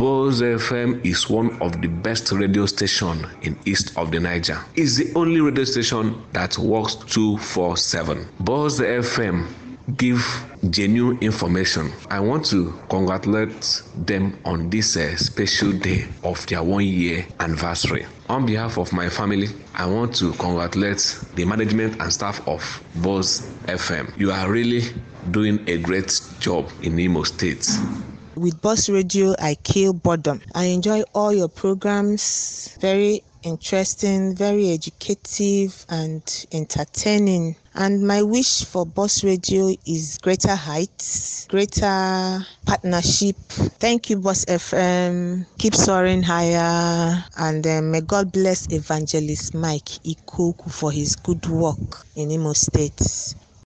Buzz FM is one of the best radio stations in east of the Niger. It's the only radio station that works 24/7. Buzz FM give genuine information. I want to congratulate them on this special day of their 1 year anniversary. On behalf of my family, I want to congratulate the management and staff of Buzz FM. You are really doing a great job in Imo State. With Buzz Radio, I kill boredom. I enjoy all your programs. Very interesting, very educative and entertaining. And my wish for Buzz Radio is greater heights, greater partnership. Thank you, Buzz FM. Keep soaring higher. And may God bless Evangelist Mike Ikoku for his good work in Imo State.